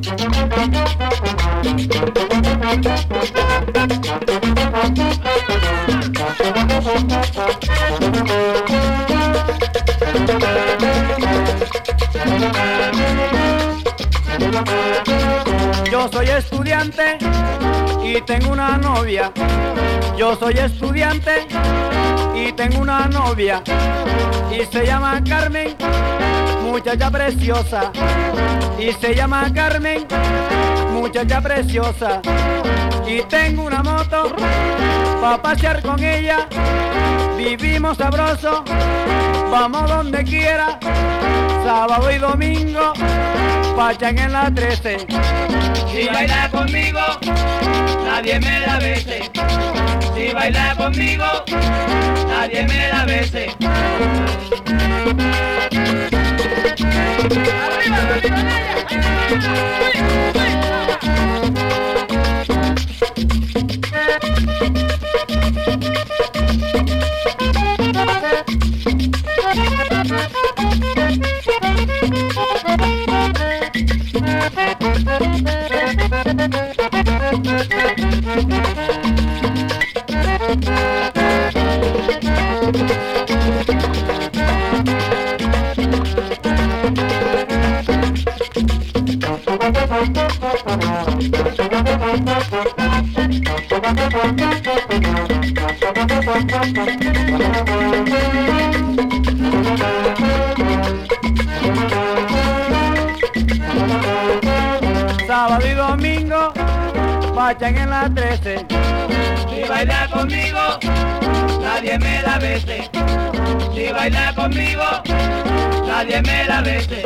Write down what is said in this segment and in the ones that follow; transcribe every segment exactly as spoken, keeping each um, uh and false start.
Yo soy estudiante y tengo una novia. Yo soy estudiante y tengo una novia. Y se llama Carmen, muchacha preciosa. Y se llama Carmen, muchacha preciosa. Y tengo una moto pa' pasear con ella. Vivimos sabroso, vamos donde quiera. Sábado y domingo, pachan en la trece. Si baila conmigo, nadie me da veces. Si baila conmigo, nadie me da veces. ¡Arriba, arriba, Sábado y domingo, pachan en la trece. Si baila conmigo, nadie me da veces. Si baila conmigo, nadie me da veces.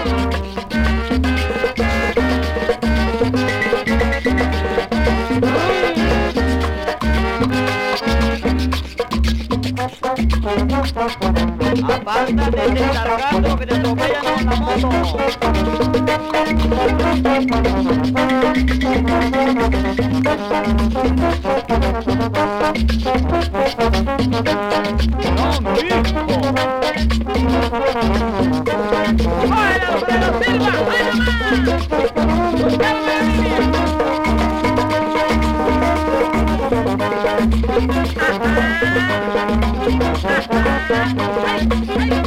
Apártate de cargando que te atropellan con la moto. No, mi hijo. ¡Fuera, Alfredo Silva! ¡Ay, nomás! ¡Dame la línea! ¡Ay, ay!